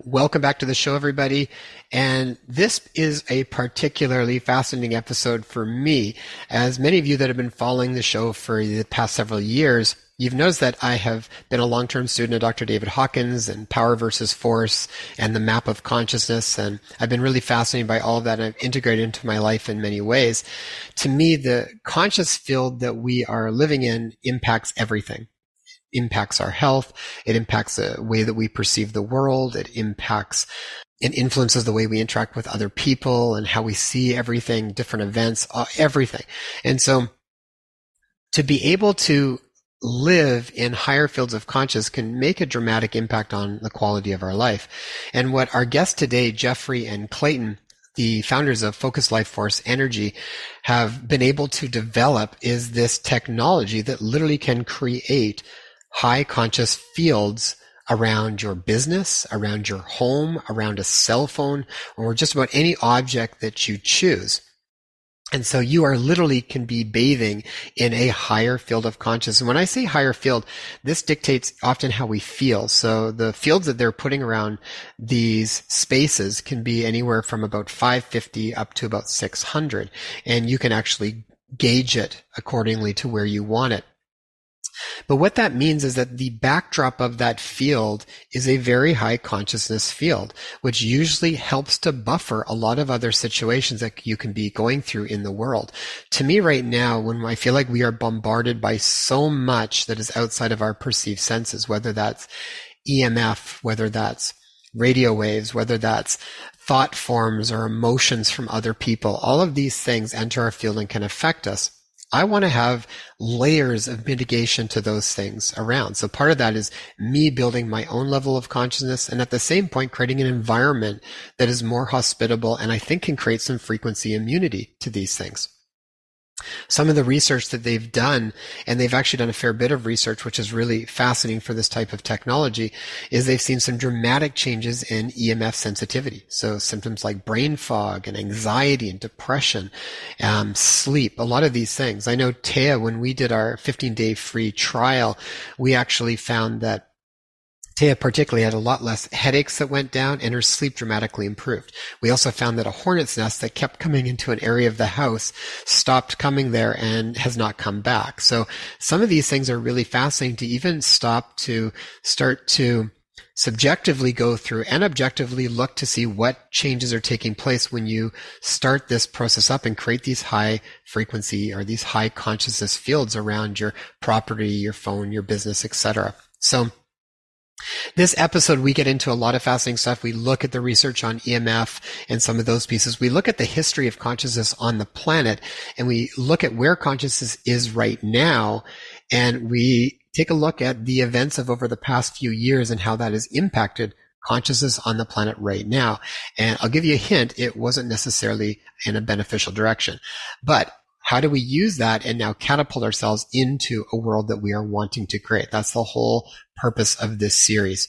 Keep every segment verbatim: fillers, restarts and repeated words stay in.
Welcome back to the show, everybody. And this is a particularly fascinating episode for me. As many of you that have been following the show for the past several years, you've noticed that I have been a long-term student of Doctor David Hawkins and Power versus Force and the Map of Consciousness. And I've been really fascinated by all of that, and I've integrated into my life in many ways. To me, the conscious field that we are living in impacts everything. Impacts our health. It impacts the way that we perceive the world. It impacts and influences the way we interact with other people and how we see everything, different events, uh, everything. And so to be able to live in higher fields of consciousness can make a dramatic impact on the quality of our life. And what our guests today, Jeffrey and Clayton, the founders of Focus Life Force Energy, have been able to develop is this technology that literally can create high conscious fields around your business, around your home, around a cell phone, or just about any object that you choose. And so you are literally can be bathing in a higher field of consciousness. And when I say higher field, this dictates often how we feel. So the fields that they're putting around these spaces can be anywhere from about five fifty up to about six hundred. And you can actually gauge it accordingly to where you want it. But what that means is that the backdrop of that field is a very high consciousness field, which usually helps to buffer a lot of other situations that you can be going through in the world. To me right now, when I feel like we are bombarded by so much that is outside of our perceived senses, whether that's E M F, whether that's radio waves, whether that's thought forms or emotions from other people, all of these things enter our field and can affect us. I want to have layers of mitigation to those things around. So part of that is me building my own level of consciousness and at the same point creating an environment that is more hospitable and I think can create some frequency immunity to these things. Some of the research that they've done, and they've actually done a fair bit of research, which is really fascinating for this type of technology, is they've seen some dramatic changes in E M F sensitivity. So symptoms like brain fog and anxiety and depression, um, sleep, a lot of these things. I know Taya, when we did our fifteen day free trial, we actually found that Taya particularly had a lot less headaches that went down and her sleep dramatically improved. We also found that a hornet's nest that kept coming into an area of the house stopped coming there and has not come back. So some of these things are really fascinating to even stop to start to subjectively go through and objectively look to see what changes are taking place when you start this process up and create these high frequency or these high consciousness fields around your property, your phone, your business, et cetera. So this episode, we get into a lot of fascinating stuff. We look at the research on E M F and some of those pieces. We look at the history of consciousness on the planet, and we look at where consciousness is right now, and we take a look at the events of over the past few years and how that has impacted consciousness on the planet right now. And I'll give you a hint, it wasn't necessarily in a beneficial direction. But how do we use that and now catapult ourselves into a world that we are wanting to create? That's the whole purpose of this series.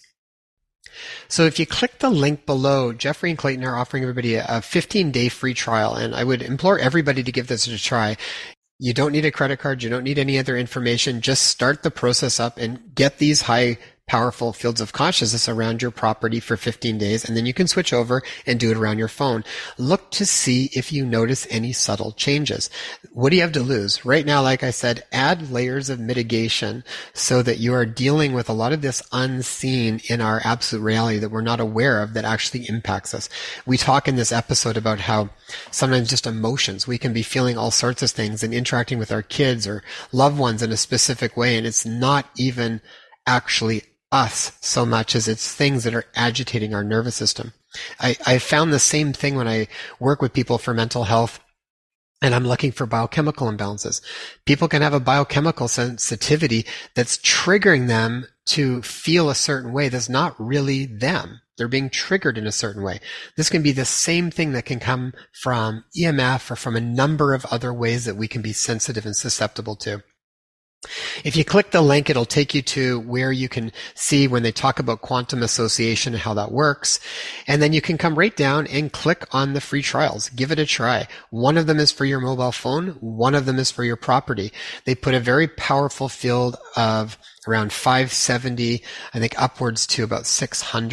So if you click the link below, Jeffrey and Clayton are offering everybody a fifteen day free trial, and I would implore everybody to give this a try. You don't need a credit card. You don't need any other information. Just start the process up and get these high powerful fields of consciousness around your property for fifteen days, and then you can switch over and do it around your phone. Look to see if you notice any subtle changes. What do you have to lose? Right now, like I said, add layers of mitigation so that you are dealing with a lot of this unseen in our absolute reality that we're not aware of that actually impacts us. We talk in this episode about how sometimes just emotions, we can be feeling all sorts of things and interacting with our kids or loved ones in a specific way, and it's not even actually us so much as it's things that are agitating our nervous system. I, I found the same thing when I work with people for mental health and I'm looking for biochemical imbalances. People can have a biochemical sensitivity that's triggering them to feel a certain way that's not really them. They're being triggered in a certain way. This can be the same thing that can come from E M F or from a number of other ways that we can be sensitive and susceptible to. If you click the link, it'll take you to where you can see when they talk about quantum association and how that works. And then you can come right down and click on the free trials. Give it a try. One of them is for your mobile phone. One of them is for your property. They put a very powerful field of around five seventy, I think upwards to about six hundred.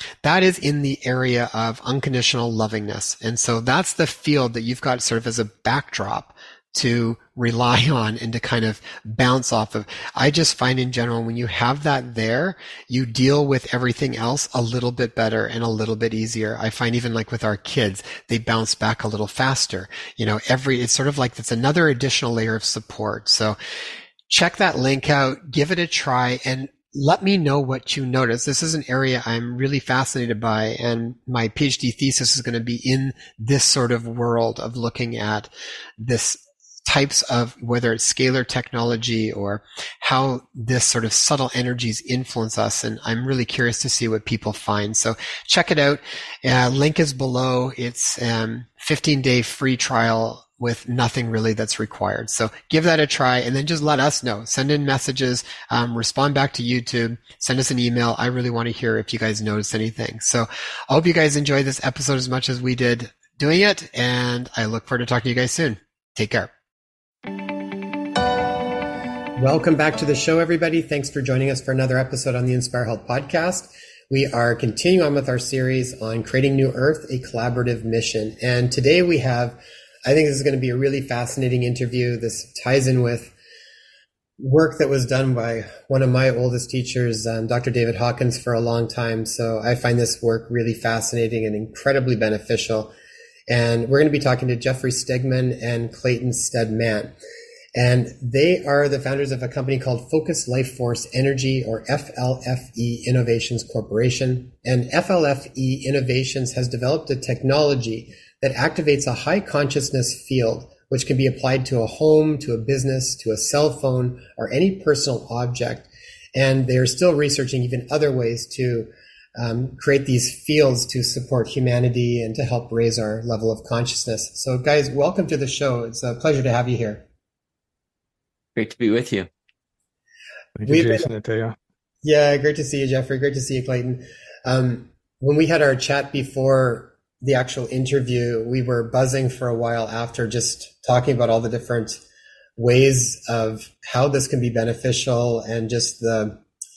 That is in the area of unconditional lovingness. And so that's the field that you've got sort of as a backdrop to rely on and to kind of bounce off of. I just find in general, when you have that there, you deal with everything else a little bit better and a little bit easier. I find even like with our kids, they bounce back a little faster. You know, every, it's sort of like it's another additional layer of support. So check that link out, give it a try, and let me know what you notice. This is an area I'm really fascinated by, and my PhD thesis is going to be in this sort of world of looking at this types of, whether it's scalar technology or how this sort of subtle energies influence us. And I'm really curious to see what people find. So check it out. Uh, link is below. It's um fifteen day free trial with nothing really that's required. So give that a try and then just let us know. Send in messages, um, respond back to YouTube, send us an email. I really want to hear if you guys notice anything. So I hope you guys enjoyed this episode as much as we did doing it. And I look forward to talking to you guys soon. Take care. Welcome back to the show, everybody. Thanks for joining us for another episode on the Inspire Health podcast. We are continuing on with our series on creating New Earth, a collaborative mission. And today we have, I think this is going to be a really fascinating interview. This ties in with work that was done by one of my oldest teachers, um, Doctor David Hawkins, for a long time. So I find this work really fascinating and incredibly beneficial. And we're going to be talking to Jeffrey Stegman and Clayton Stedman. And they are the founders of a company called Focus Life Force Energy, or F L F E Innovations Corporation. And F L F E Innovations has developed a technology that activates a high consciousness field, which can be applied to a home, to a business, to a cell phone, or any personal object. And they're still researching even other ways to um, create these fields to support humanity and to help raise our level of consciousness. So guys, welcome to the show. It's a pleasure to have you here. Great to be with you. Thank you, Jason and Taya. Yeah, great to see you, Jeffrey. Great to see you, Clayton. Um, when we had our chat before the actual interview, we were buzzing for a while after, just talking about all the different ways of how this can be beneficial and just the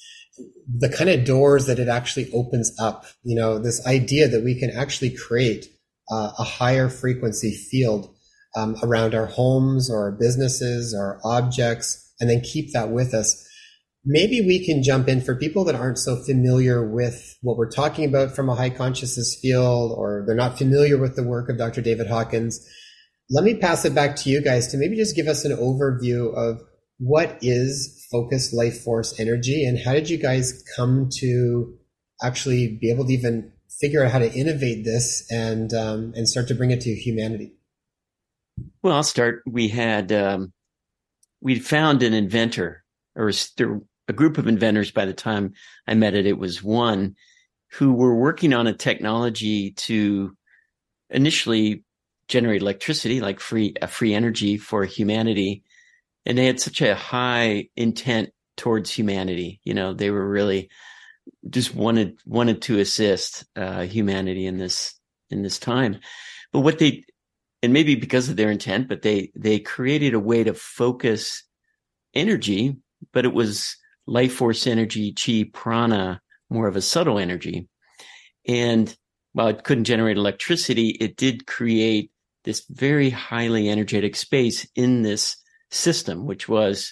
the kind of doors that it actually opens up. You know, this idea that we can actually create uh, a higher frequency field Um, around our homes or our businesses or objects, and then keep that with us. Maybe we can jump in for people that aren't so familiar with what we're talking about from a high consciousness field, or they're not familiar with the work of Doctor David Hawkins. Let me pass it back to you guys to maybe just give us an overview of what is Focus Life Force Energy, and how did you guys come to actually be able to even figure out how to innovate this and um, and start to bring it to humanity? Well, I'll start. We had, um, we'd found an inventor, or a group of inventors by the time I met it. It was one who were working on a technology to initially generate electricity, like free, uh, free energy for humanity. And they had such a high intent towards humanity. You know, they were really just wanted, wanted to assist, uh, humanity in this, in this time. But what they, and maybe because of their intent, but they, they created a way to focus energy, but it was life force energy, chi, prana, more of a subtle energy. And while it couldn't generate electricity, it did create this very highly energetic space in this system, which was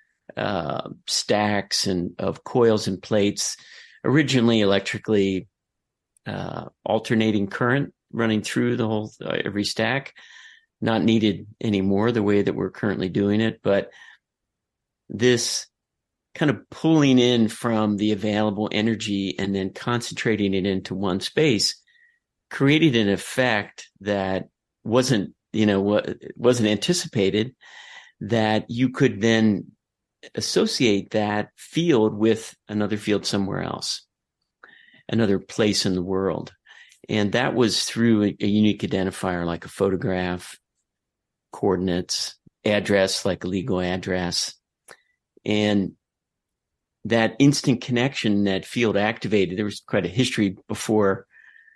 uh, stacks and of coils and plates, originally electrically uh, alternating current running through the whole, uh, every stack, not needed anymore the way that we're currently doing it. But this kind of pulling in from the available energy and then concentrating it into one space created an effect that wasn't, you know, wasn't anticipated, that you could then associate that field with another field somewhere else, another place in the world. And that was through a, a unique identifier, like a photograph, coordinates, address, like a legal address. And that instant connection, that field activated. There was quite a history before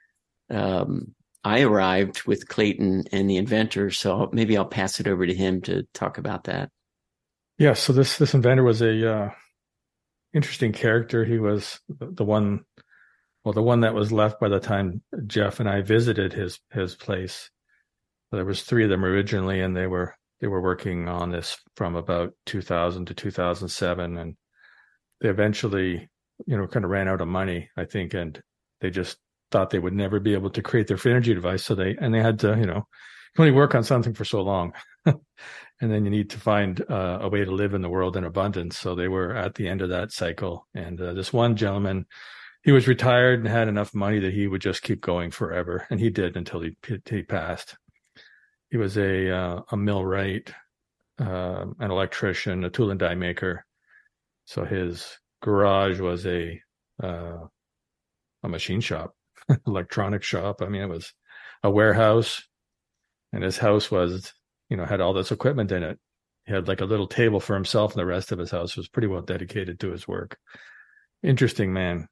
um, I arrived with Clayton and the inventor. So maybe I'll pass it over to him to talk about that. Yeah. So this, this inventor was a uh, interesting character. He was the one well, the one that was left by the time Jeff and I visited his his place, there was three of them originally, and they were they were working on this from about two thousand to two thousand seven, and they eventually, you know, kind of ran out of money, I think, and they just thought they would never be able to create their free energy device. So they and they had to, you know, you can only work on something for so long, and then you need to find uh, a way to live in the world in abundance. So they were at the end of that cycle, and uh, this one gentleman, he was retired and had enough money that he would just keep going forever, and he did until he he passed. He was a uh, a millwright, uh, an electrician, a tool and die maker. So his garage was a uh, a machine shop, electronic shop. I mean, it was a warehouse, and his house was, you know, had all this equipment in it. He had like a little table for himself, and the rest of his house was pretty well dedicated to his work. Interesting man.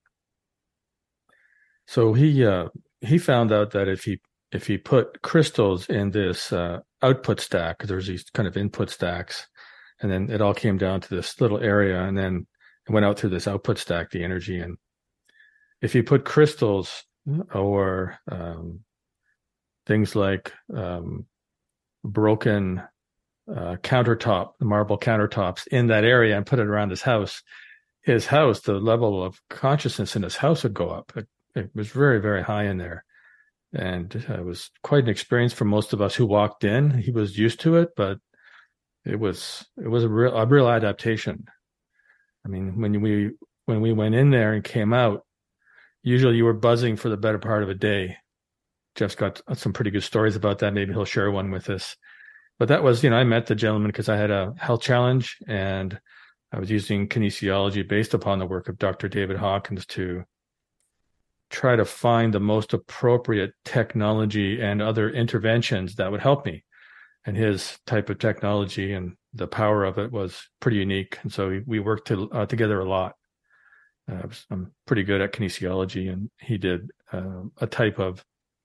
So he uh, he found out that if he if he put crystals in this uh, output stack, because there's these kind of input stacks, and then it all came down to this little area, and then it went out through this output stack, the energy. And if you put crystals or um, things like um, broken uh, countertop, marble countertops in that area, and put it around his house, his house, the level of consciousness in his house would go up. It, it was very, very high in there. And it was quite an experience for most of us who walked in. He was used to it, but it was it was a real a real adaptation. I mean, when we when we went in there and came out, usually you were buzzing for the better part of a day. Jeff's got some pretty good stories about that. Maybe he'll share one with us. But that was, you know, I met the gentleman because I had a health challenge, and I was using kinesiology based upon the work of Doctor David Hawkins to try to find the most appropriate technology and other interventions that would help me. And his type of technology and the power of it was pretty unique. And so we, we worked to, uh, together a lot. Uh, I'm pretty good at kinesiology, and he did uh, a type of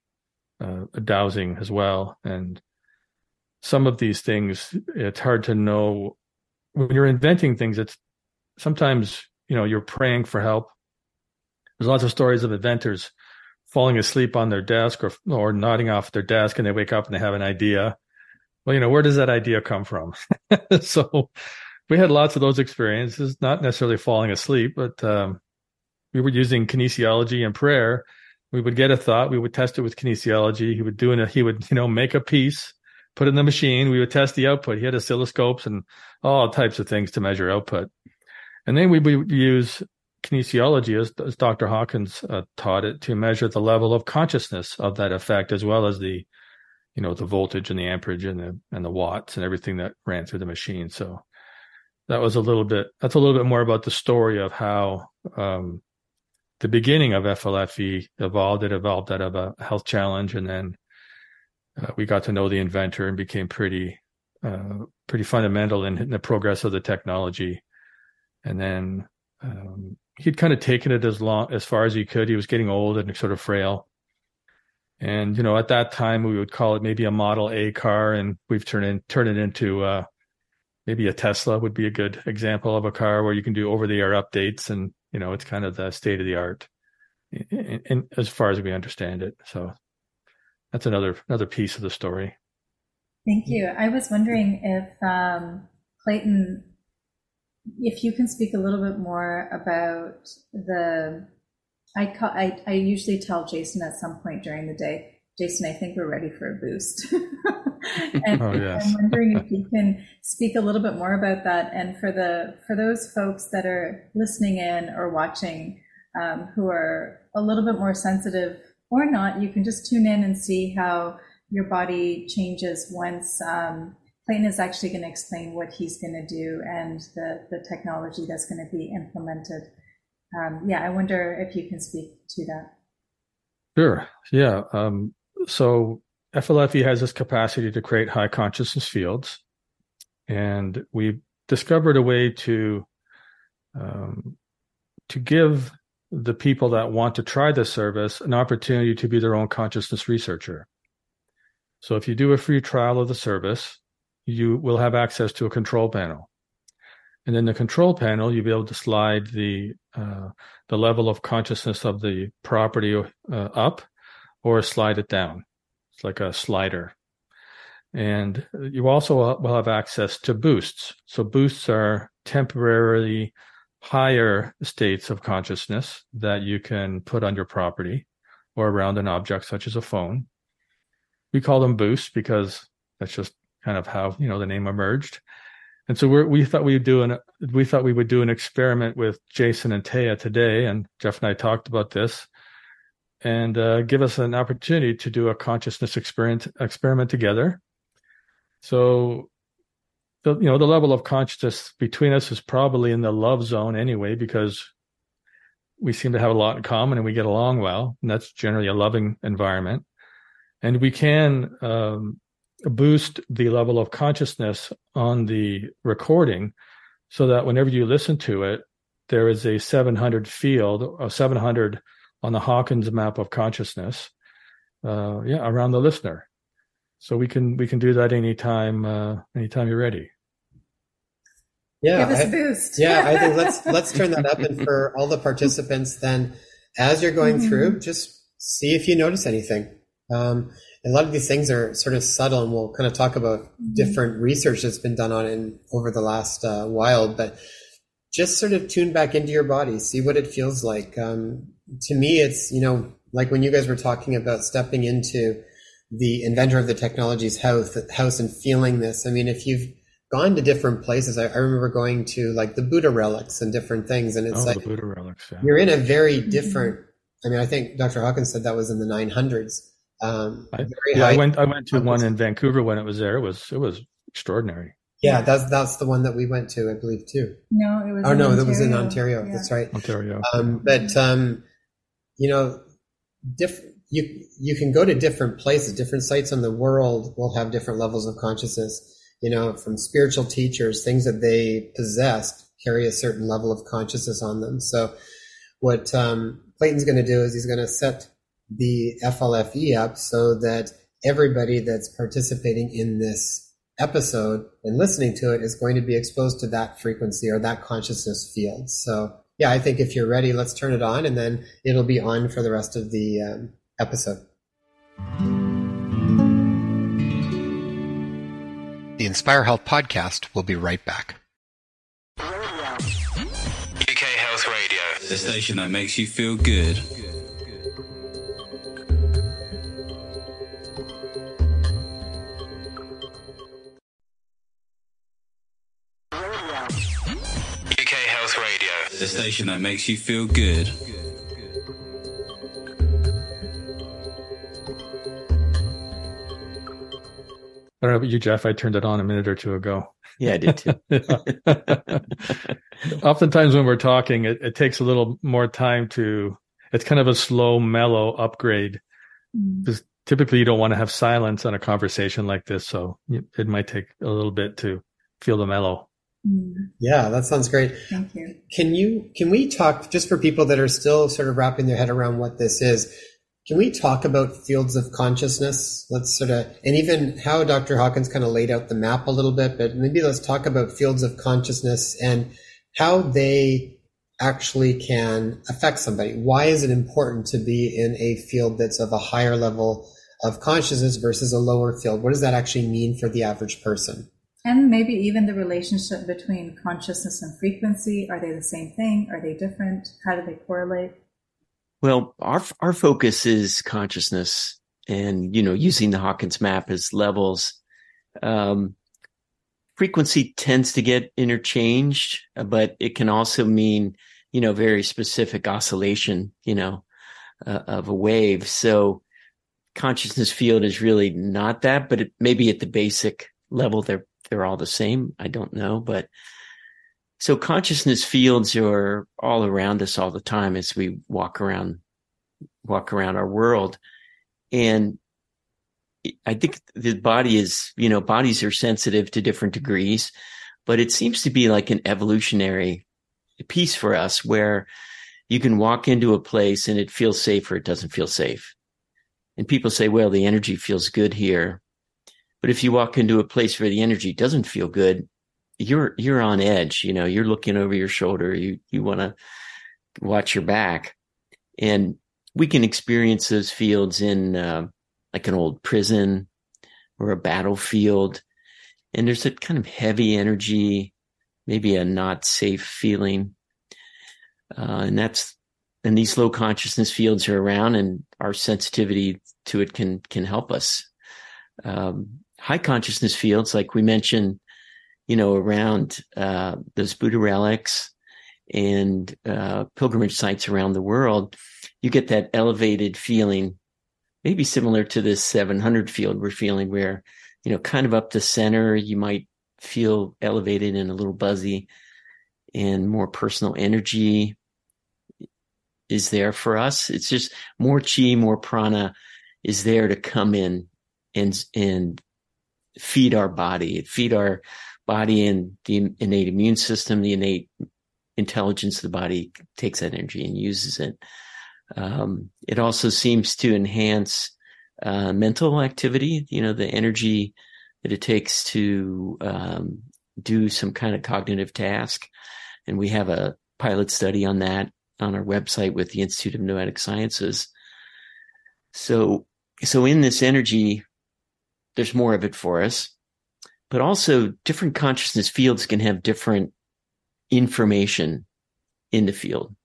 uh, dowsing as well. And some of these things, it's hard to know. When you're inventing things, it's sometimes, you know, you're praying for help. There's lots of stories of inventors falling asleep on their desk or or nodding off their desk, and they wake up and they have an idea. Well, you know, where does that idea come from? So we had lots of those experiences, not necessarily falling asleep, but um, we were using kinesiology and prayer. We would get a thought, we would test it with kinesiology. He would do it. He would, you know, make a piece, put it in the machine. We would test the output. He had oscilloscopes and all types of things to measure output. And then we would use kinesiology, as, as Doctor Hawkins uh, taught it, to measure the level of consciousness of that effect, as well as the, you know, the voltage and the amperage and the and the watts and everything that ran through the machine. So that was a little bit. That's a little bit more about the story of how um, the beginning of F L F E evolved. It evolved out of a health challenge, and then uh, we got to know the inventor and became pretty uh, pretty fundamental in, in the progress of the technology. And then um, he'd kind of taken it as long as far as he could. He was getting old and sort of frail. And, you know, at that time, we would call it maybe a Model A car, and we've turned in, turned it into uh, maybe a Tesla would be a good example of a car where you can do over-the-air updates, and, you know, it's kind of the state of the art, in, in, as far as we understand it. So that's another another piece of the story. Thank you. I was wondering if um, Clayton, if you can speak a little bit more about the. I, call, I I usually tell Jason at some point during the day, Jason, I think we're ready for a boost. And oh, yes. I'm wondering if you can speak a little bit more about that. And for the for those folks that are listening in or watching um, who are a little bit more sensitive or not, you can just tune in and see how your body changes once um, Clayton is actually going to explain what he's going to do and the, the technology that's going to be implemented. Um, yeah, I wonder if you can speak to that. Sure. Yeah. Um, so F L F E has this capacity to create high consciousness fields, and we discovered a way to um, to give the people that want to try this service an opportunity to be their own consciousness researcher. So if you do a free trial of the service, you will have access to a control panel. And then the control panel, you'll be able to slide the uh, the level of consciousness of the property uh, up or slide it down. It's like a slider. And you also will have access to boosts. So boosts are temporarily higher states of consciousness that you can put on your property or around an object such as a phone. We call them boosts because that's just kind of how, you know, the name emerged. And so we're, we thought we'd do an we thought we would do an experiment with Jason and Taya today, and Jeff and I talked about this, and uh, give us an opportunity to do a consciousness experiment experiment together. So, the you know the level of consciousness between us is probably in the love zone anyway, because we seem to have a lot in common and we get along well, and that's generally a loving environment. And we can um, boost the level of consciousness on the recording so that whenever you listen to it, there is a seven hundred field, a seven hundred on the Hawkins map of consciousness, uh, yeah, around the listener. So we can we can do that anytime uh, anytime you're ready. Yeah, give us I, a boost. yeah, I think let's let's turn that up, and for all the participants, then as you're going mm-hmm. through, just see if you notice anything. Um, a lot of these things are sort of subtle, and we'll kind of talk about mm-hmm. different research that's been done on it in, over the last uh, while, but just sort of tune back into your body, see what it feels like. Um, to me, it's, you know, like when you guys were talking about stepping into the inventor of the technology's house, house and feeling this. I mean, if you've gone to different places, I, I remember going to like the Buddha relics and different things, and it's oh, like the Buddha relics, yeah. You're in a very different, I mean, I think Doctor Hawkins said that was in the nine hundreds. Um, I, yeah, I went. I went to one in Vancouver when it was there. It was it was extraordinary. Yeah, that's that's the one that we went to, I believe, too. No, it was. Oh no, Ontario. that was in Ontario. Yeah. That's right, Ontario. Um, but um, you know, different. You you can go to different places, different sites in the world will have different levels of consciousness. You know, from spiritual teachers, things that they possessed carry a certain level of consciousness on them. So, what um, Clayton's going to do is he's going to set the F L F E up so that everybody that's participating in this episode and listening to it is going to be exposed to that frequency or that consciousness field. So yeah, I think if you're ready, let's turn it on, and then it'll be on for the rest of the um, episode. The Inspire Health podcast will be right back. U K Health Radio, the station that makes you feel good. U K Health Radio, the station that makes you feel good. I don't know about you, Jeff. I turned it on a minute or two ago. Yeah, I did too. Oftentimes when we're talking, it, it takes a little more time to, it's kind of a slow, mellow upgrade. Because mm. typically you don't want to have silence on a conversation like this. So it might take a little bit to feel the mellow. Yeah, that sounds great. Thank you. Can you, can we talk, just for people that are still sort of wrapping their head around what this is, can we talk about fields of consciousness? Let's sort of, and even how Doctor Hawkins kind of laid out the map a little bit, but maybe let's talk about fields of consciousness and how they actually can affect somebody. Why is it important to be in a field that's of a higher level of consciousness versus a lower field? What does that actually mean for the average person? And maybe even the relationship between consciousness and frequency. Are they the same thing? Are they different? How do they correlate? Well, our our focus is consciousness, and you know, using the Hawkins map as levels. Um, frequency tends to get interchanged, but it can also mean, you know, very specific oscillation, you know, uh, of a wave. So, consciousness field is really not that, but it maybe at the basic level they're they're all the same. I don't know, but. So consciousness fields are all around us all the time as we walk around, walk around our world. And I think the body is, you know, bodies are sensitive to different degrees, but it seems to be like an evolutionary piece for us where you can walk into a place and it feels safe or it doesn't feel safe. And people say, well, the energy feels good here. But if you walk into a place where the energy doesn't feel good, you're you're on edge. You know, you're looking over your shoulder. You you want to watch your back, and we can experience those fields in uh, like an old prison or a battlefield. And there's a kind of heavy energy, maybe a not safe feeling. Uh, and that's, and these low consciousness fields are around, and our sensitivity to it can, can help us. Um, high consciousness fields, like we mentioned, you know, around, uh, those Buddha relics and, uh, pilgrimage sites around the world, you get that elevated feeling, maybe similar to this seven hundred field we're feeling, where, you know, kind of up the center, you might feel elevated and a little buzzy, and more personal energy is there for us. It's just more chi, more prana is there to come in and, and feed our body, feed our body, and the innate immune system, the innate intelligence of the body takes that energy and uses it. Um, it also seems to enhance uh, mental activity, you know, the energy that it takes to um, do some kind of cognitive task. And we have a pilot study on that on our website with the Institute of Noetic Sciences. So, so in this energy, there's more of it for us, but also different consciousness fields can have different information in the field.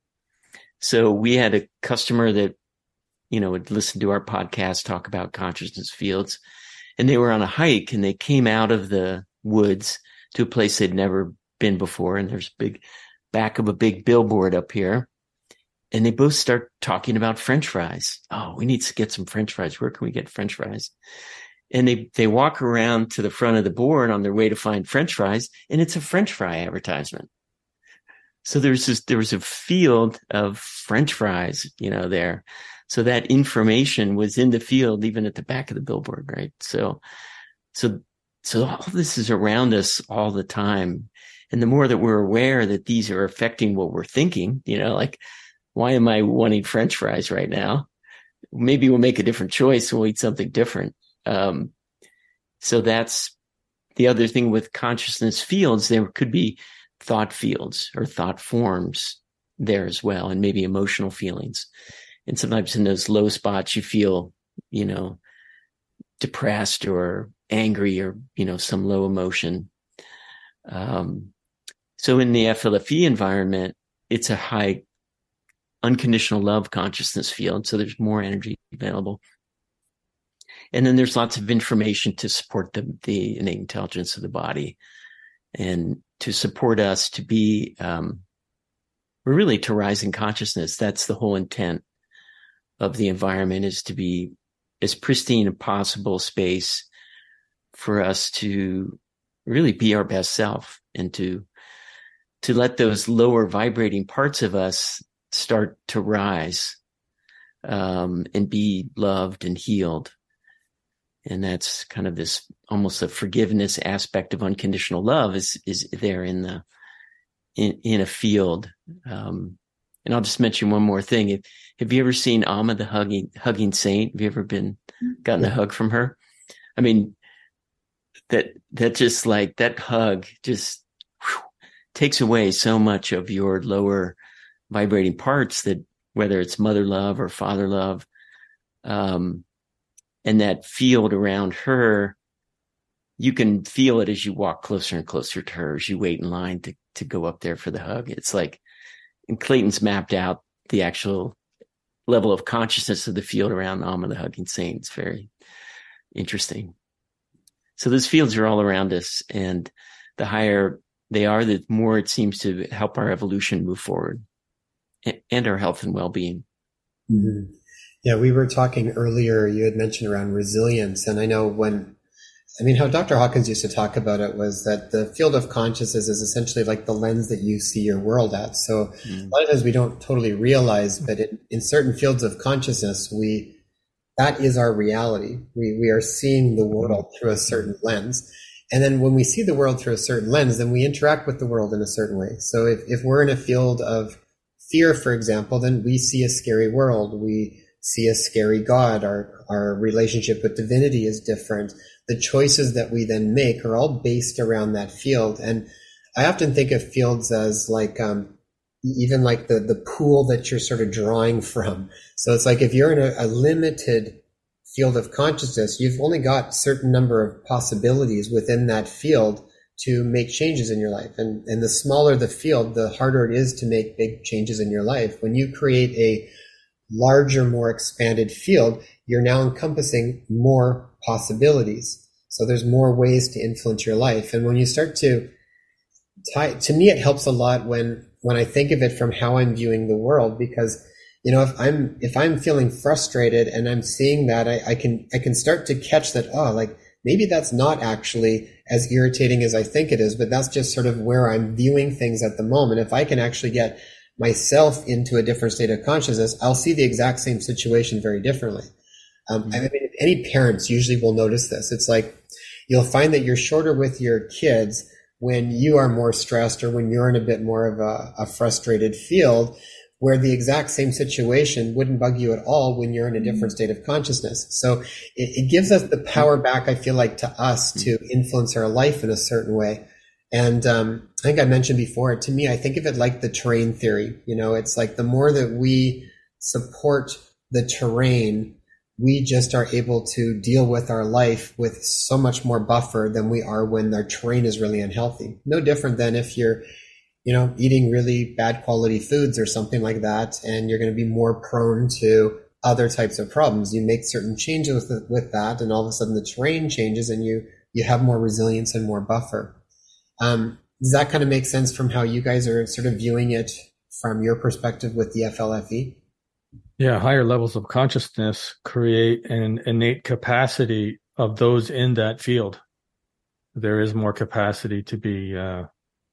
So we had a customer that, you know, would listen to our podcast, talk about consciousness fields, and they were on a hike, and they came out of the woods to a place they'd never been before. And there's a big back of a big billboard up here. And they both start talking about French fries. Oh, we need to get some French fries. Where can we get French fries? And they, they walk around to the front of the board on their way to find French fries, and it's a French fry advertisement. So there's this, there was a field of French fries, you know, there. So that information was in the field, even at the back of the billboard, right? So, so, so all this is around us all the time. And the more that we're aware that these are affecting what we're thinking, you know, like, why am I wanting French fries right now? Maybe we'll make a different choice. We'll eat something different. Um, so that's the other thing with consciousness fields. There could be thought fields or thought forms there as well, and maybe emotional feelings. And sometimes in those low spots, you feel, you know, depressed or angry, or, you know, some low emotion. Um, so in the F L F E environment, it's a high unconditional love consciousness field. So there's more energy available. And then there's lots of information to support the, the innate intelligence of the body, and to support us to be, um, really to rise in consciousness. That's the whole intent of the environment, is to be as pristine as possible space for us to really be our best self, and to, to let those lower vibrating parts of us start to rise, um, and be loved and healed. And that's kind of this almost a forgiveness aspect of unconditional love is, is there in the, in, in a field. Um, and I'll just mention one more thing. If, have you ever seen Amma, the hugging, hugging saint? Have you ever been, gotten a hug from her? I mean, that, that just like that hug just whew, takes away so much of your lower vibrating parts, that whether it's mother love or father love, um, and that field around her, you can feel it as you walk closer and closer to her, as you wait in line to, to go up there for the hug. It's like, and Clayton's mapped out the actual level of consciousness of the field around Amma, the hugging saint. It's very interesting. So those fields are all around us, and the higher they are, the more it seems to help our evolution move forward, and our health and well-being. Mm-hmm. Yeah, we were talking earlier, you had mentioned around resilience. And I know when, I mean, how Doctor Hawkins used to talk about it was that the field of consciousness is essentially like the lens that you see your world at. So mm. a lot of times we don't totally realize, but in, in certain fields of consciousness, we, that is our reality. We, we are seeing the world through a certain lens. And then when we see the world through a certain lens, then we interact with the world in a certain way. So if, if we're in a field of fear, for example, then we see a scary world. We, see a scary God. Our, our relationship with divinity is different. The choices that we then make are all based around that field. And I often think of fields as like, um, even like the, the pool that you're sort of drawing from. So it's like if you're in a, a limited field of consciousness, you've only got a certain number of possibilities within that field to make changes in your life. And, and the smaller the field, the harder it is to make big changes in your life. When you create a larger, more expanded field, you're now encompassing more possibilities. So there's more ways to influence your life. And when you start to tie, to me, it helps a lot when, when I think of it from how I'm viewing the world, because, you know, if I'm, if I'm feeling frustrated and I'm seeing that, I, I can, I can start to catch that, oh, like maybe that's not actually as irritating as I think it is, but that's just sort of where I'm viewing things at the moment. If I can actually get myself into a different state of consciousness, I'll see the exact same situation very differently. Um, mm-hmm. I mean, any parents usually will notice this. It's like you'll find that you're shorter with your kids when you are more stressed or when you're in a bit more of a, a frustrated field, where the exact same situation wouldn't bug you at all when you're in a different state of consciousness. So it, it gives us the power back, I feel like, to us to influence our life in a certain way. And um, I think I mentioned before, to me, I think of it like the terrain theory. You know, it's like the more that we support the terrain, we just are able to deal with our life with so much more buffer than we are when our terrain is really unhealthy. No different than if you're, you know, eating really bad quality foods or something like that, and you're going to be more prone to other types of problems. You make certain changes with, with that, and all of a sudden the terrain changes and you, you have more resilience and more buffer. Um, does that kind of make sense from how you guys are sort of viewing it from your perspective with the F L F E? Yeah, higher levels of consciousness create an innate capacity of those in that field. There is more capacity to be, uh,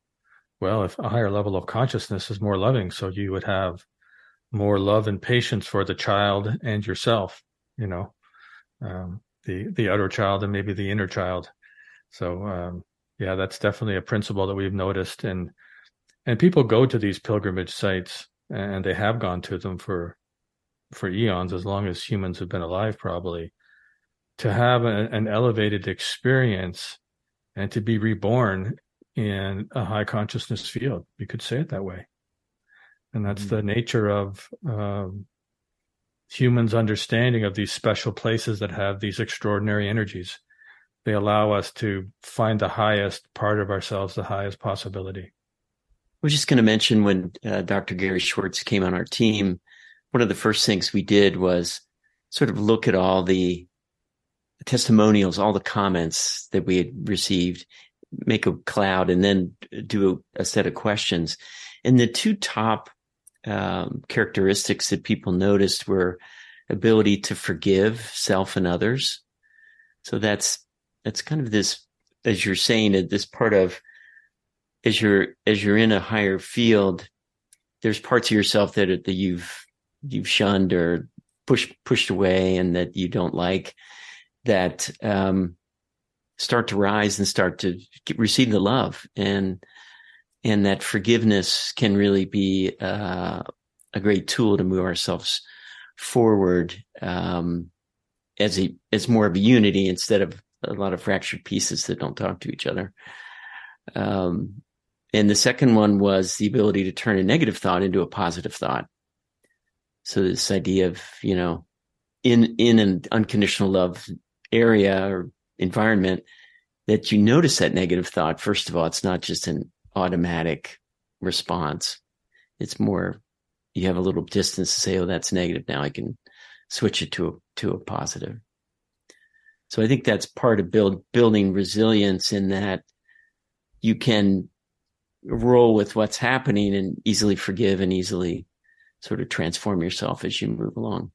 well, if a higher level of consciousness is more loving, so you would have more love and patience for the child and yourself, you know, um, the, the outer child and maybe the inner child. So, um, yeah, that's definitely a principle that we've noticed. And, and people go to these pilgrimage sites, and they have gone to them for, for eons, as long as humans have been alive, probably, to have a, an elevated experience and to be reborn in a high consciousness field. You could say it that way. And that's mm-hmm. the nature of um, humans' understanding of these special places that have these extraordinary energies. They allow us to find the highest part of ourselves, the highest possibility. I was just going to mention when uh, Doctor Gary Schwartz came on our team, one of the first things we did was sort of look at all the testimonials, all the comments that we had received, make a cloud, and then do a, a set of questions. And the two top um, characteristics that people noticed were ability to forgive self and others. So that's that's kind of this, as you're saying, this part of as you're as you're in a higher field, there's parts of yourself that that you've you've shunned or pushed pushed away and that you don't like, that um, start to rise and start to get, receive the love, and and that forgiveness can really be uh, a great tool to move ourselves forward um, as a as more of a unity instead of a lot of fractured pieces that don't talk to each other. Um, and the second one was the ability to turn a negative thought into a positive thought. So this idea of, you know, in, in an unconditional love area or environment, that you notice that negative thought. First of all, it's not just an automatic response. It's more, you have a little distance to say, oh, that's negative. Now I can switch it to a, to a positive. So I think that's part of build, building resilience, in that you can roll with what's happening and easily forgive and easily sort of transform yourself as you move along.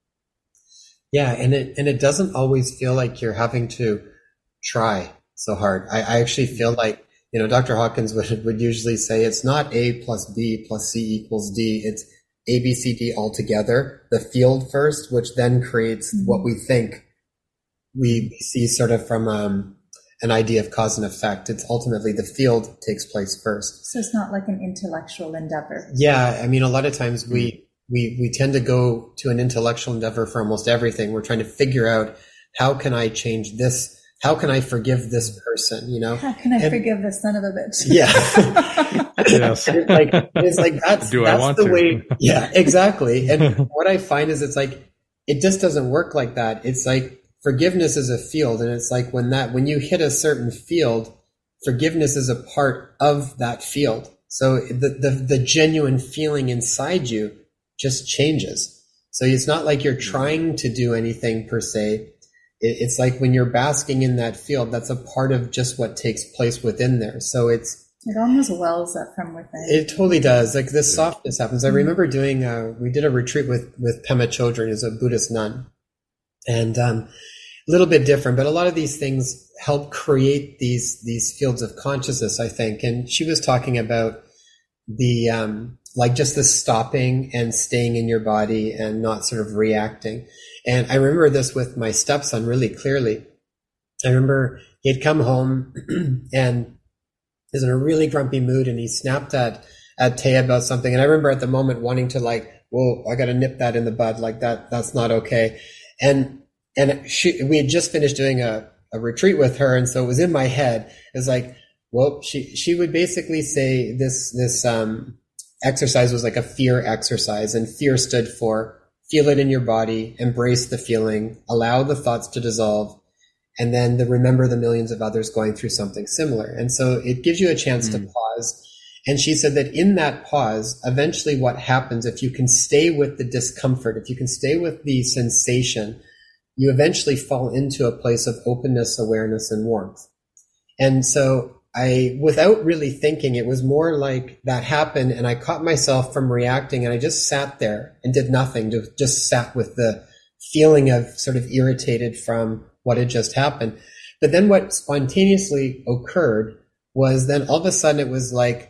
Yeah, and it and it doesn't always feel like you're having to try so hard. I, I actually feel like, you know, Doctor Hawkins would, would usually say it's not A plus B plus C equals D. It's A, B, C, D all together, the field first, which then creates mm-hmm. what we think we see sort of from um, an idea of cause and effect. It's ultimately the field takes place first. So it's not like an intellectual endeavor. Yeah, I mean, a lot of times we we, we tend to go to an intellectual endeavor for almost everything. We're trying to figure out, how can I change this? How can I forgive this person? You know, how can I and, forgive this son of a bitch? Yeah. Yes. It's like, it's like, that's, Do that's I want the to? way. Yeah, exactly. And what I find is it's like, it just doesn't work like that. It's like forgiveness is a field. And it's like when that, when you hit a certain field, forgiveness is a part of that field. So the, the, the genuine feeling inside you just changes. So it's not like you're trying to do anything per se. It's like when you're basking in that field, that's a part of just what takes place within there. So it's, it almost wells up from within. It totally does. Like this softness happens. I remember doing a, we did a retreat with, with Pema Chodron, who's a Buddhist nun, and, um, a little bit different, but a lot of these things help create these, these fields of consciousness, I think. And she was talking about the, um, like just the stopping and staying in your body and not sort of reacting. And I remember this with my stepson really clearly. I remember he had come home and he was in a really grumpy mood, and he snapped at, at Taya about something. And I remember at the moment wanting to like, whoa, I got to nip that in the bud. Like that, that's not okay. And, and she, we had just finished doing a, a retreat with her. And so it was in my head. It was like, well, she, she would basically say this, this, um, exercise was like a fear exercise, and fear stood for feel it in your body, embrace the feeling, allow the thoughts to dissolve, and then the remember the millions of others going through something similar. And so it gives you a chance mm. to pause. And she said that in that pause, eventually what happens, if you can stay with the discomfort, if you can stay with the sensation, you eventually fall into a place of openness, awareness, and warmth. And so I, without really thinking, it was more like that happened, and I caught myself from reacting, and I just sat there and did nothing, just sat with the feeling of sort of irritated from what had just happened. But then what spontaneously occurred was then all of a sudden it was like,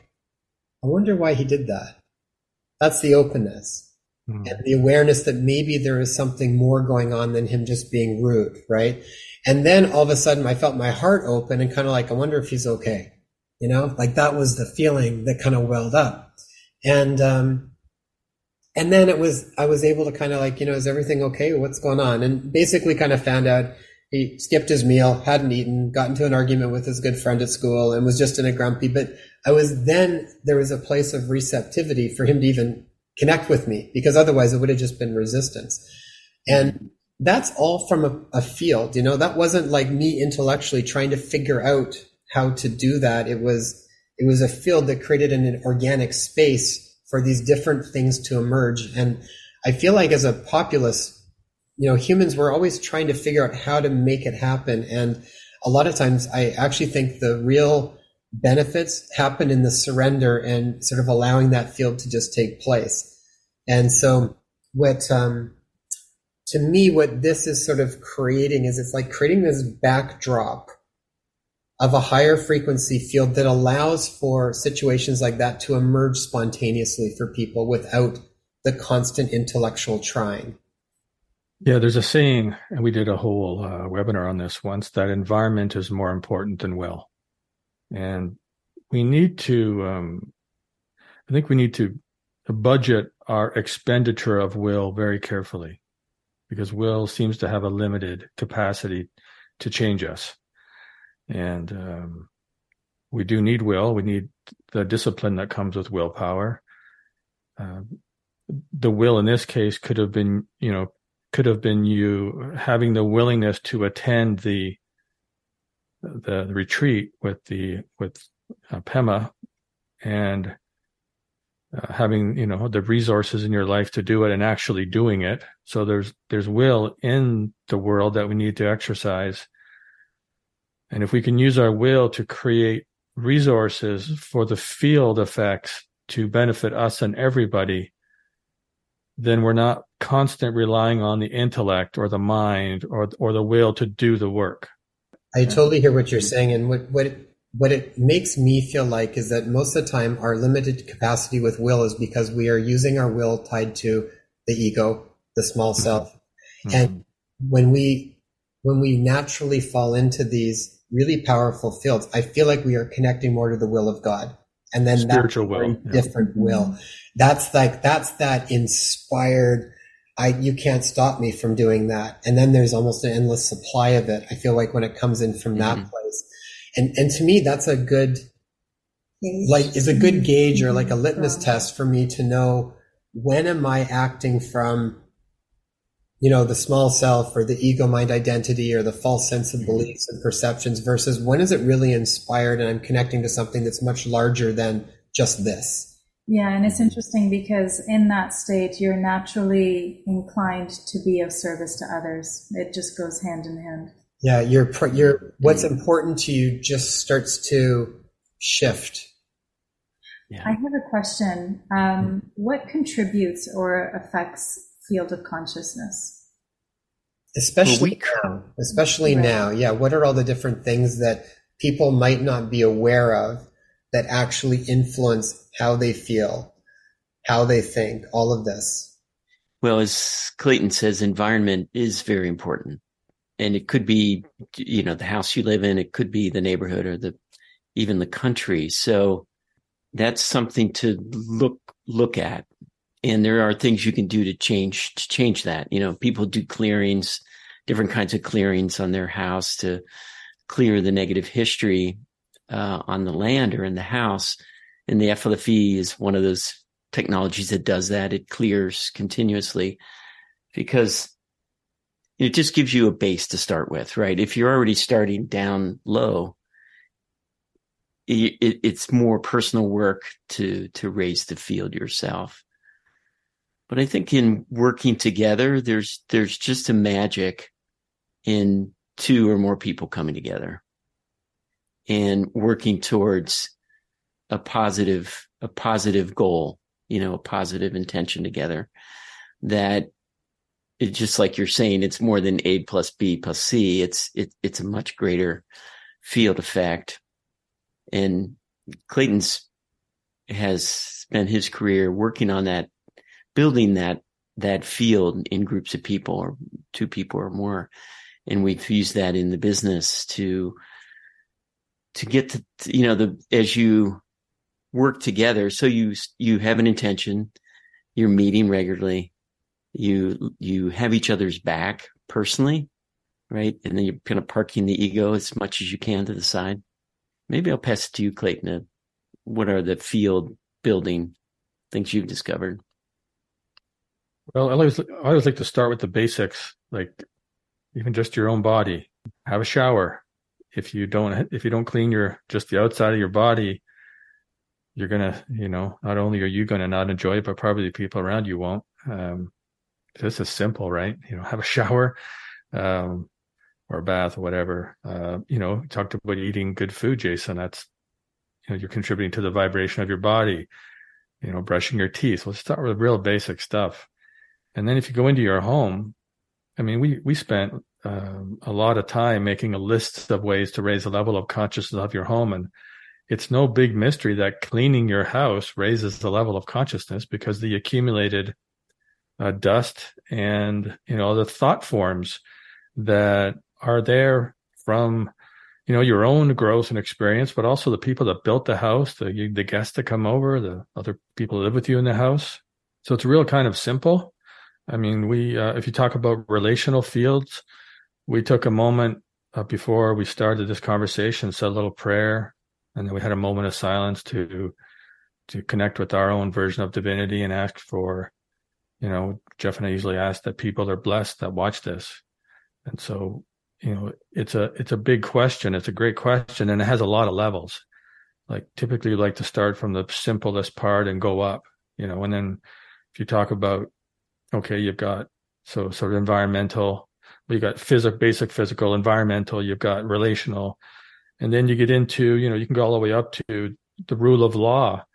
I wonder why he did that. That's the openness mm. and the awareness that maybe there is something more going on than him just being rude, right? And then all of a sudden I felt my heart open and kind of like, I wonder if he's okay. You know, like that was the feeling that kind of welled up. And, um, and then it was, I was able to kind of like, you know, is everything okay? What's going on? And basically kind of found out he skipped his meal, hadn't eaten, got into an argument with his good friend at school, and was just in a grumpy. But I was then, there was a place of receptivity for him to even connect with me, because otherwise it would have just been resistance. And that's all from a, a field, you know, that wasn't like me intellectually trying to figure out how to do that. It was, it was a field that created an organic space for these different things to emerge. And I feel like as a populace, you know, humans were always trying to figure out how to make it happen. And a lot of times I actually think the real benefits happen in the surrender and sort of allowing that field to just take place. And so what, um, to me, what this is sort of creating is it's like creating this backdrop of a higher frequency field that allows for situations like that to emerge spontaneously for people without the constant intellectual trying. Yeah, there's a saying, and we did a whole uh, webinar on this once, that environment is more important than will. And we need to, um, I think we need to budget our expenditure of will very carefully, because will seems to have a limited capacity to change us. And um, we do need will. We need the discipline that comes with willpower. Uh, the will in this case could have been, you know, could have been you having the willingness to attend the the, the retreat with the with uh, Pema, and uh, having, you know, the resources in your life to do it and actually doing it. So there's there's will in the world that we need to exercise. And if we can use our will to create resources for the field effects to benefit us and everybody, then we're not constant relying on the intellect or the mind or or the will to do the work. I totally hear what you're saying. And what, what, it, what it makes me feel like is that most of the time our limited capacity with will is because we are using our will tied to the ego, the small self. Mm-hmm. And when we, when we naturally fall into these really powerful fields, I feel like we are connecting more to the will of God. And then spiritual that's a will, very yeah. different will. That's like, that's that inspired, I, you can't stop me from doing that. And then there's almost an endless supply of it. I feel like when it comes in from that Mm-hmm. place. And, and to me, that's a good, like, is a good gauge or like a litmus test for me to know, when am I acting from, you know, the small self or the ego mind identity or the false sense of beliefs and perceptions versus when is it really inspired and I'm connecting to something that's much larger than just this. Yeah, and it's interesting because in that state, you're naturally inclined to be of service to others. It just goes hand in hand. Yeah, you're, you're, what's important to you just starts to shift. Yeah. I have a question. Um, what contributes or affects field of consciousness? Especially Well, we- now, especially Right. now. Yeah. What are all the different things that people might not be aware of that actually influence how they feel, how they think, all of this? Well, as Clayton says, environment is very important. And it could be, you know, the house you live in, it could be the neighborhood or the, even the country. So that's something to look, look at. And there are things you can do to change, to change that. You know, people do clearings, different kinds of clearings on their house to clear the negative history, uh, on the land or in the house. And the F L F E is one of those technologies that does that. It clears continuously because it just gives you a base to start with, right? If you're already starting down low, it, it, it's more personal work to, to raise the field yourself. But I think in working together, there's, there's just a magic in two or more people coming together and working towards a positive, a positive goal, you know, a positive intention together that it's just like you're saying, it's more than A plus B plus C. It's, it, it's a much greater field effect. And Clayton's has spent his career working on that, building that, that field in groups of people or two people or more. And we've used that in the business to, to get to, you know, the, as you work together. So you, you have an intention, you're meeting regularly, you, you have each other's back personally, right? And then you're kind of parking the ego as much as you can to the side. Maybe I'll pass it to you, Clayton. What are the field building things you've discovered? Well, I always, I always like to start with the basics, like even just your own body. Have a shower. If you don't, if you don't clean your, just the outside of your body, you're going to, you know, not only are you going to not enjoy it, but probably the people around you won't. Um, this is simple, right? You know, have a shower, um, or a bath or whatever. Uh, you know, we talked about eating good food, Jason. That's, you know, you're contributing to the vibration of your body, you know, brushing your teeth. Let's start with real basic stuff. And then if you go into your home, I mean, we, we spent um, a lot of time making a list of ways to raise the level of consciousness of your home. And it's no big mystery that cleaning your house raises the level of consciousness because the accumulated uh, dust and, you know, the thought forms that are there from, you know, your own growth and experience, but also the people that built the house, the, the guests that come over, the other people that live with you in the house. So it's real kind of simple. I mean, we, uh, if you talk about relational fields, we took a moment uh, before we started this conversation, said a little prayer, and then we had a moment of silence to, to connect with our own version of divinity and ask for, you know, Jeff and I usually ask that people are blessed that watch this. And so, you know, it's a, it's a big question. It's a great question, and it has a lot of levels. Like typically you like to start from the simplest part and go up, you know, and then if you talk about, okay, you've got so sort of environmental, you've got physical, basic physical, environmental, you've got relational, and then you get into, you know, you can go all the way up to the rule of law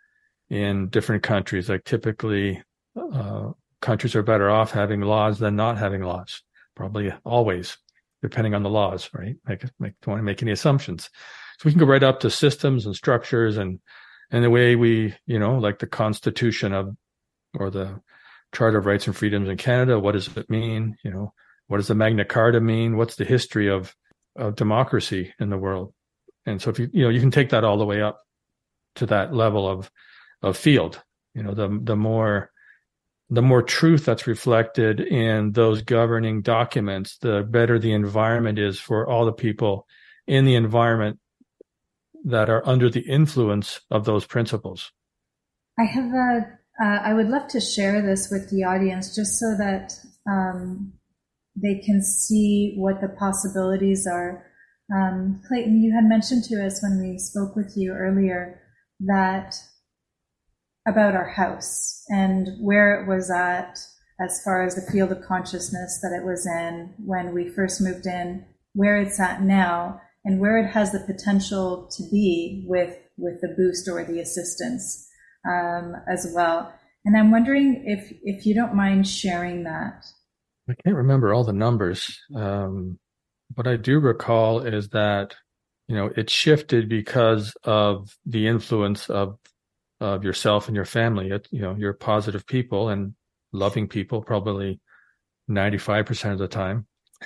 in different countries. Like typically, uh, countries are better off having laws than not having laws, probably always, depending on the laws, right? Make, make, don't want to make any assumptions. So we can go right up to systems and structures and, and the way we, you know, like the Constitution of, or the Charter of Rights and Freedoms in Canada. What does it mean? You know, what does the Magna Carta mean? What's the history of, of democracy in the world? And so if you, you know, you can take that all the way up. to that level of of field. You know, the the more the more truth that's reflected in those governing documents, the better the environment is for all the people in the environment that are under the influence of those principles. I have a, uh, I would love to share this with the audience just so that um, they can see what the possibilities are. Um, Clayton, you had mentioned to us when we spoke with you earlier that about our house and where it was at as far as the field of consciousness that it was in when we first moved in, where it's at now, and where it has the potential to be with, with the boost or the assistance um, as well. And I'm wondering if, if you don't mind sharing that. I can't remember all the numbers. Um, what I do recall is that, you know, it shifted because of the influence of of yourself and your family. It, you know, you're positive people and loving people, probably ninety-five percent of the time.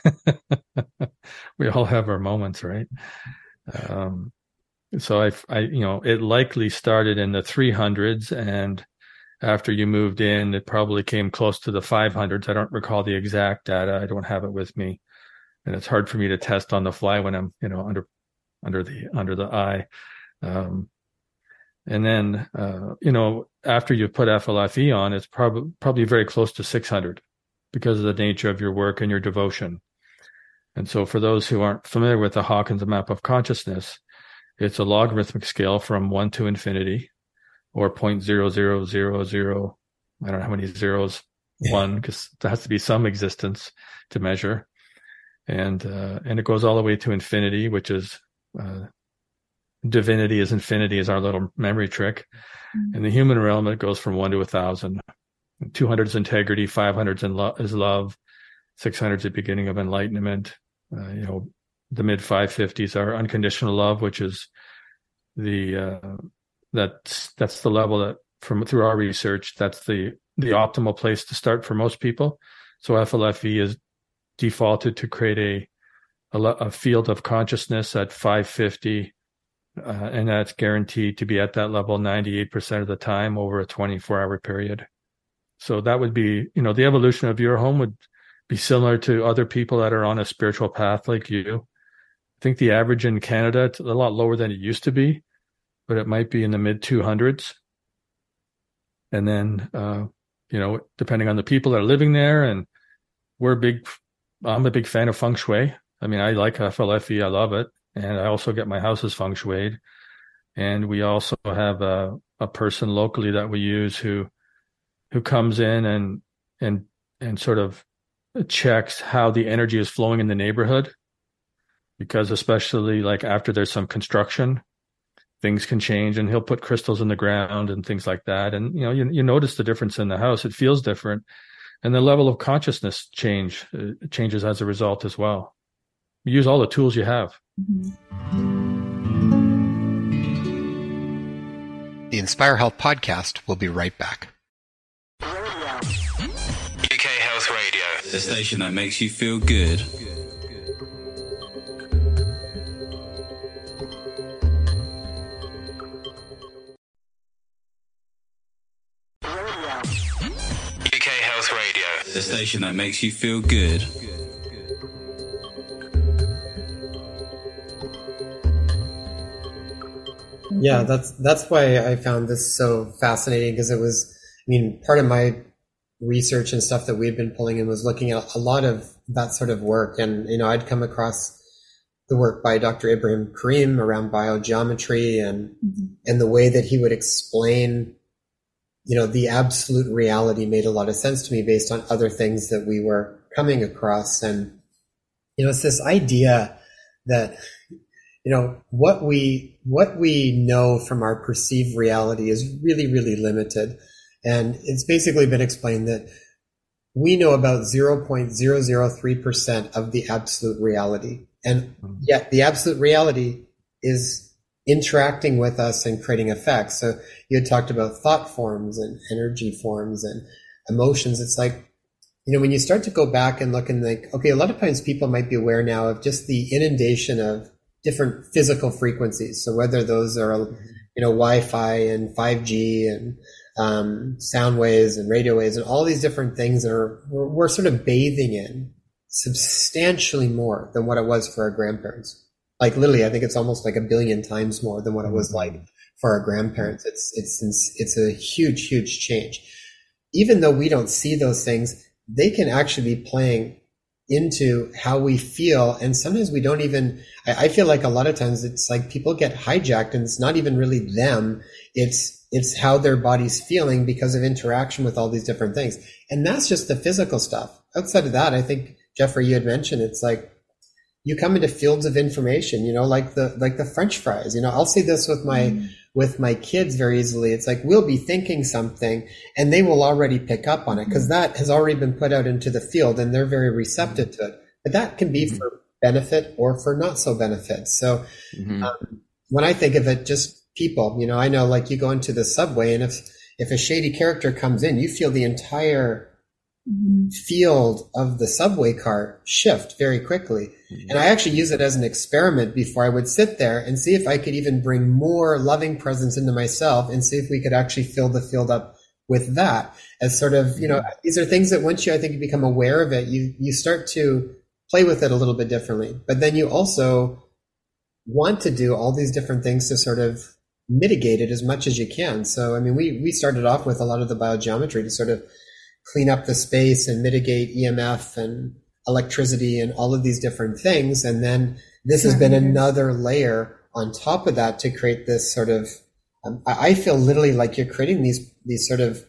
We all have our moments, right? Um, so I, I, you know, it likely started in the three hundreds, and after you moved in, it probably came close to the five hundreds. I don't recall the exact data. I don't have it with me, and it's hard for me to test on the fly when I'm, you know, under, under the, under the eye. Um, and then, uh, you know, after you put F L F E on, it's probably, probably very close to six hundred because of the nature of your work and your devotion. And so for those who aren't familiar with the Hawkins map of consciousness, it's a logarithmic scale from one to infinity, or zero point zero zero zero zero. I don't know how many zeros, one, because there has to be some existence to measure. And, uh, and it goes all the way to infinity, which is, uh, divinity is infinity is our little memory trick. Mm-hmm. In the human realm, it goes from one to a thousand. two hundred is integrity, five hundred is, lo- is love, six hundred is the beginning of enlightenment. Uh, you know, the mid five fifties are unconditional love, which is the uh, that's that's the level that, from through our research, that's the the optimal place to start for most people. So F L F E is defaulted to create a a, a field of consciousness at five fifty. Uh, and that's guaranteed to be at that level ninety-eight percent of the time over a twenty-four hour period. So that would be, you know, the evolution of your home would be similar to other people that are on a spiritual path like you. I think the average in Canada, it's a lot lower than it used to be, but it might be in the mid two hundreds. And then, uh, you know, depending on the people that are living there, and we're big, I'm a big fan of feng shui. I mean, I like F L F E. I love it. And I also get my houses feng shuied. And we also have a, a person locally that we use who who comes in and and and sort of checks how the energy is flowing in the neighborhood. Because especially like after there's some construction, things can change, and he'll put crystals in the ground and things like that. And, you know, you, you notice the difference in the house. It feels different. And the level of consciousness change uh, changes as a result as well. You use all the tools you have. The Inspire Health podcast will be right back. U K Health Radio, the station that makes you feel good. U K Health Radio, the station that makes you feel good. Yeah, that's that's why I found this so fascinating, because it was, I mean, part of my research and stuff that we've been pulling in was looking at a lot of that sort of work. And, you know, I'd come across the work by Doctor Ibrahim Karim around biogeometry and mm-hmm. and the way that he would explain, you know, the absolute reality made a lot of sense to me based on other things that we were coming across. And, you know, it's this idea that, you know, what we what we know from our perceived reality is really, really limited. And it's basically been explained that we know about zero point zero zero three percent of the absolute reality. And yet the absolute reality is interacting with us and creating effects. So you had talked about thought forms and energy forms and emotions. It's like, you know, when you start to go back and look and think, okay, a lot of times people might be aware now of just the inundation of different physical frequencies. So whether those are you know, Wi-Fi and five G and um, sound waves and radio waves and all these different things that are we're, we're sort of bathing in substantially more than what it was for our grandparents. Like literally, I think it's almost like a billion times more than what it was like for our grandparents. It's it's it's a huge, huge change. Even though we don't see those things, they can actually be playing into how we feel. And sometimes we don't even, I, I feel like a lot of times it's like people get hijacked and it's not even really them. It's, it's how their body's feeling because of interaction with all these different things. And that's just the physical stuff. Outside of that, I think, Jeffrey, you had mentioned, it's like you come into fields of information, you know, like the, like the French fries, you know, I'll say this with my, mm. with my kids very easily. It's like, we'll be thinking something and they will already pick up on it because that has already been put out into the field and they're very receptive to it. But that can be mm-hmm. for benefit or for not so benefit. So mm-hmm. um, when I think of it, just people, you know, I know like you go into the subway and if, if a shady character comes in, you feel the entire mm-hmm. field of the subway car shift very quickly. Mm-hmm. And I actually use it as an experiment before I would sit there and see if I could even bring more loving presence into myself and see if we could actually fill the field up with that as sort of, you know, mm-hmm. these are things that once you, I think, you become aware of it, you, you start to play with it a little bit differently. But then you also want to do all these different things to sort of mitigate it as much as you can. So, I mean, we, we started off with a lot of the biogeometry to sort of clean up the space and mitigate E M F and electricity and all of these different things. And then this has been another layer on top of that to create this sort of, um, I feel literally like you're creating these, these sort of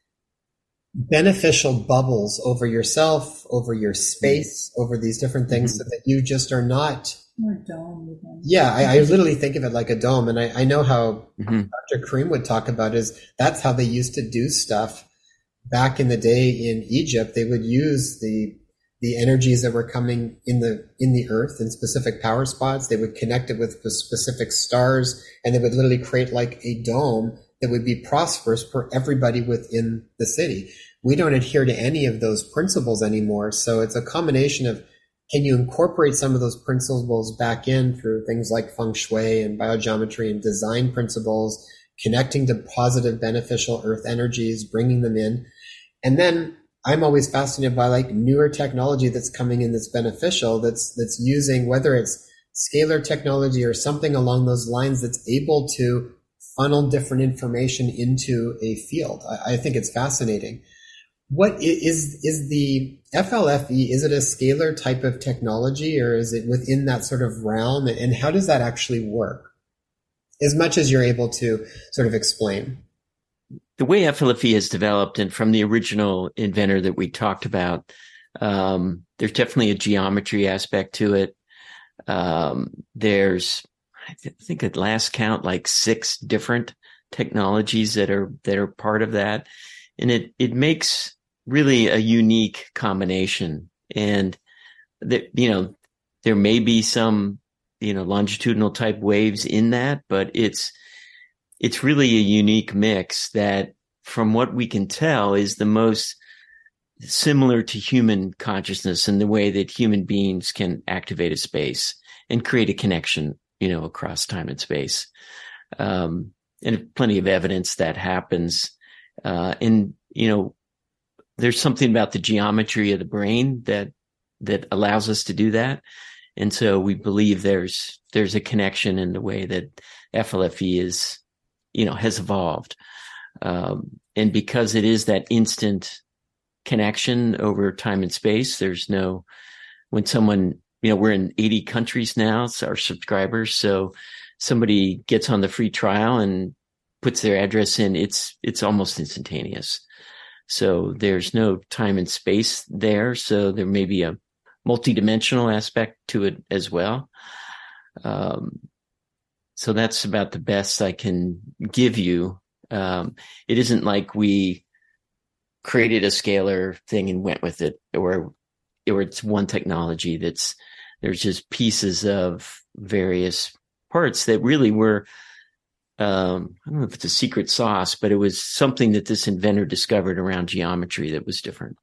beneficial bubbles over yourself, over your space, over these different things mm-hmm. so that you just are not. Or dome. Even. Yeah, I, I literally think of it like a dome. And I, I know how mm-hmm. Doctor Karim would talk about is that's how they used to do stuff back in the day in Egypt. They would use the the energies that were coming in the in the earth in specific power spots. They would connect it with the specific stars, and they would literally create like a dome that would be prosperous for everybody within the city. We don't adhere to any of those principles anymore. So it's a combination of, can you incorporate some of those principles back in through things like feng shui and biogeometry and design principles, connecting to positive, beneficial earth energies, bringing them in. And then I'm always fascinated by like newer technology that's coming in that's beneficial, that's, that's using, whether it's scalar technology or something along those lines that's able to funnel different information into a field. I, I think it's fascinating. What is, is the F L F E, is it a scalar type of technology or is it within that sort of realm? And how does that actually work? As much as you're able to sort of explain. The way F L F E has developed, and from the original inventor that we talked about, um, there's definitely a geometry aspect to it. Um, there's, I th- think at last count, like six different technologies that are that are part of that, and it it makes really a unique combination. And that, you know, there may be some, you know, longitudinal type waves in that, but it's it's really a unique mix that, from what we can tell, is the most similar to human consciousness in the way that human beings can activate a space and create a connection, you know, across time and space. Um, and plenty of evidence that happens. Uh, and, you know, there's something about the geometry of the brain that, that allows us to do that. And so we believe there's, there's a connection in the way that F L F E is, you know, has evolved. Um, and because it is that instant connection over time and space, there's no, when someone, you know, we're in eighty countries now, it's our subscribers. So somebody gets on the free trial and puts their address in, it's, it's almost instantaneous. So there's no time and space there. So there may be a multidimensional aspect to it as well. Um, so that's about the best I can give you. Um, it isn't like we created a scalar thing and went with it, or, or it's one technology that's, there's just pieces of various parts that really were, um, I don't know if it's a secret sauce, but it was something that this inventor discovered around geometry that was different.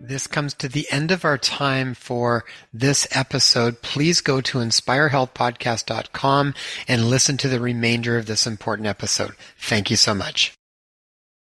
This comes to the end of our time for this episode. Please go to inspire health podcast dot com and listen to the remainder of this important episode. Thank you so much.